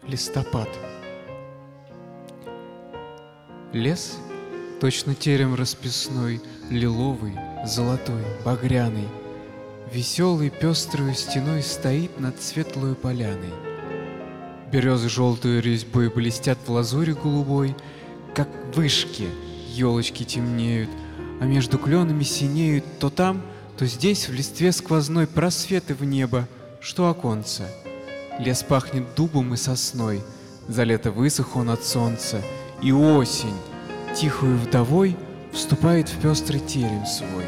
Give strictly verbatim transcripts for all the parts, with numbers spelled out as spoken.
Листопад. Лес, точно терем расписной, лиловый, золотой, багряный, веселый пестрою стеной стоит над светлою поляной. Березы желтую резьбой блестят в лазуре голубой, как вышки елочки темнеют, а между кленами синеют то там, то здесь в листве сквозной просветы в небо, что оконца. Лес пахнет дубом и сосной, за лето высох он от солнца, и осень, тихою вдовой, вступает в пестрый терем свой.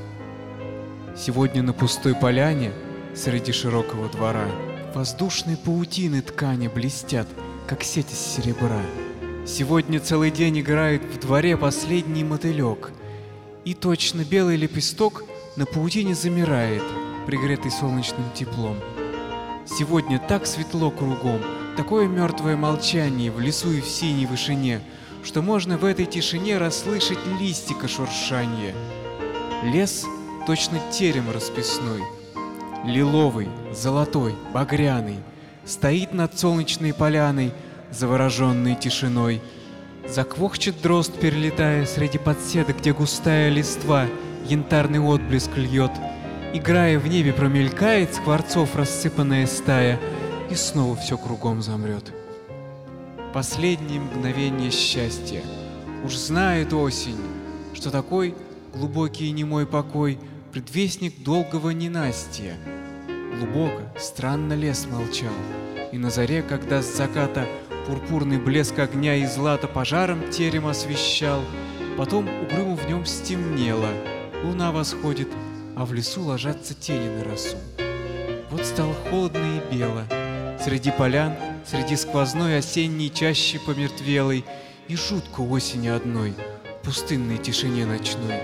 Сегодня на пустой поляне, среди широкого двора, воздушные паутины ткани блестят, как сеть из серебра. Сегодня целый день играет в дворе последний мотылек, и точно белый лепесток на паутине замирает, пригретый солнечным теплом. Сегодня так светло кругом, такое мертвое молчание в лесу и в синей вышине, что можно в этой тишине расслышать листика шуршанье. Лес точно терем расписной, лиловый, золотой, багряный, стоит над солнечной поляной, завороженной тишиной. Заквохчет дрозд, перелетая среди подседок, где густая листва янтарный отблеск льет. Играя в небе промелькает скворцов рассыпанная стая, и снова все кругом замрет. Последнее мгновение счастья. Уж знает осень, что такой глубокий и немой покой — предвестник долгого ненастья. Глубоко, странно лес молчал, и на заре, когда с заката пурпурный блеск огня и злата пожаром терем освещал, потом угрюмо в нем стемнело, луна восходит, а в лесу ложатся тени на росу. Вот стало холодно и бело, среди полян, среди сквозной осенней чащи помертвелой, и жутко осени одной, в пустынной тишине ночной.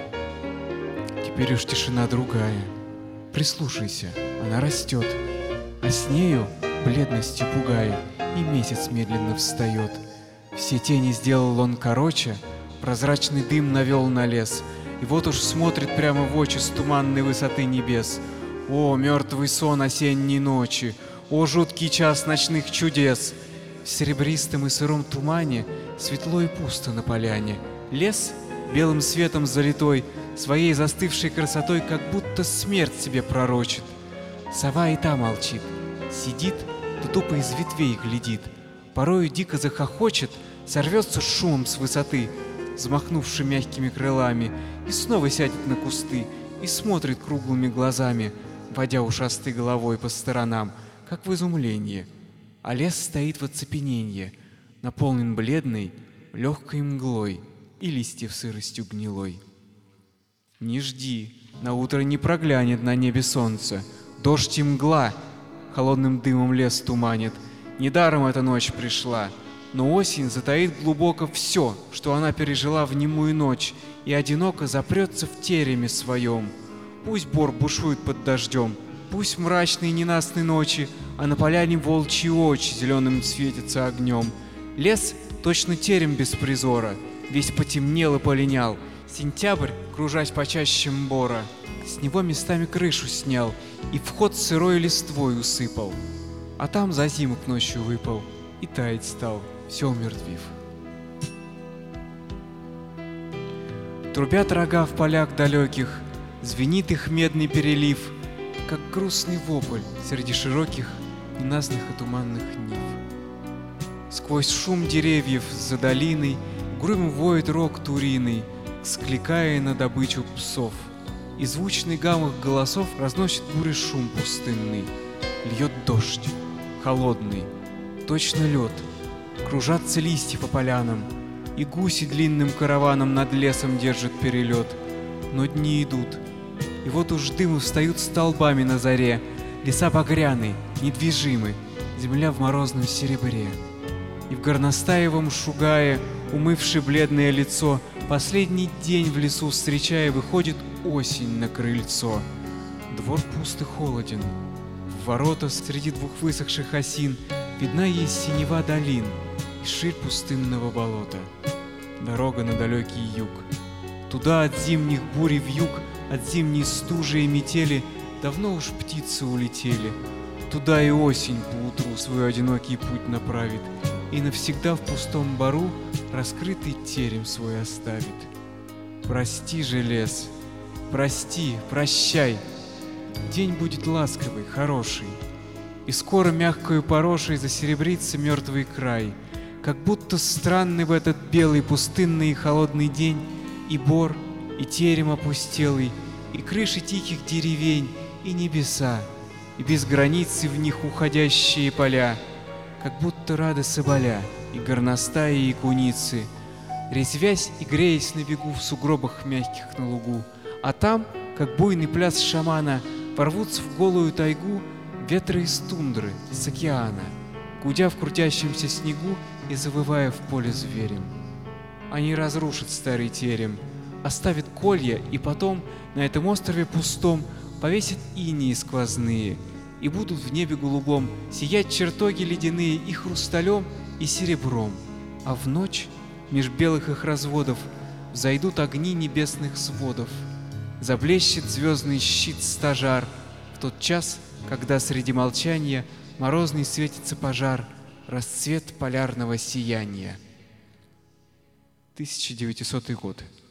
Теперь уж тишина другая. Прислушайся, она растет, а с нею, бледностью пугая, и месяц медленно встает. Все тени сделал он короче, прозрачный дым навел на лес, и вот уж смотрит прямо в очи с туманной высоты небес. О, мертвый сон осенней ночи! О, жуткий час ночных чудес! В серебристом и сыром тумане светло и пусто на поляне. Лес, белым светом залитой, своей застывшей красотой как будто смерть себе пророчит. Сова и та молчит, сидит, да тупо из ветвей глядит. Порою дико захохочет, сорвется шумом с высоты, взмахнувши мягкими крылами, и снова сядет на кусты и смотрит круглыми глазами, водя ушастой головой по сторонам, как в изумлении. А лес стоит в оцепененье, наполнен бледной, легкой мглой и листьев сыростью гнилой. Не жди, на утро не проглянет на небе солнце, дождь и мгла холодным дымом лес туманит. Недаром эта ночь пришла, но осень затаит глубоко все, что она пережила в немую ночь, и одиноко запрется в тереме своем. Пусть бор бушует под дождем, пусть в мрачные ненастные ночи, а на поляне волчьи очи зеленым светятся огнем. Лес точно терем без призора, весь потемнел и полинял. Сентябрь, кружась по чащам бора, с него местами крышу снял и вход сырой листвой усыпал. А там за зиму к ночью выпал и таять стал, все умертвив. Трубят рога в полях далеких, звенит их медный перелив, как грустный вопль среди широких, ненастных и туманных нив. Сквозь шум деревьев за долиной угрюмо воет рог туриный, скликая на добычу псов, и звучный гам их голосов разносит бурый шум пустынный. Льет дождь, холодный, точно лед, кружатся листья по полянам, и гуси длинным караваном над лесом держат перелет. Но дни идут, и вот уж дымы встают столбами на заре, леса багряны, недвижимы, земля в морозном серебре. И в горностаевом шугае, умывши бледное лицо, последний день в лесу встречая, выходит осень на крыльцо. Двор пуст и холоден, в ворота среди двух высохших осин видна есть синева долин и ширь пустынного болота. Дорога на далекий юг. Туда от зимних бурь вьюг, от зимней стужи и метели давно уж птицы улетели. Туда и осень поутру свой одинокий путь направит, и навсегда в пустом бару раскрытый терем свой оставит. Прости же, лес, прости, прощай, день будет ласковый, хороший, и скоро мягкою порошей засеребрится мертвый край, как будто странный в этот белый пустынный и холодный день и бор, и терем опустелый, и крыши тихих деревень, и небеса, и без границы в них уходящие поля, как будто рады соболя, и горностаи, и куницы, резвясь и греясь на бегу в сугробах мягких на лугу, а там, как буйный пляс шамана, порвутся в голую тайгу ветры из тундры, с океана, гудя в крутящемся снегу и завывая в поле зверем. Они разрушат старый терем, оставят колья, и потом на этом острове пустом повесят инии сквозные, и будут в небе голубом сиять чертоги ледяные и хрусталем, и серебром, а в ночь меж белых их разводов взойдут огни небесных сводов, заблещет звездный щит стажар в тот час, когда среди молчания морозный светится пожар, расцвет полярного сияния. тысяча девятисотый год.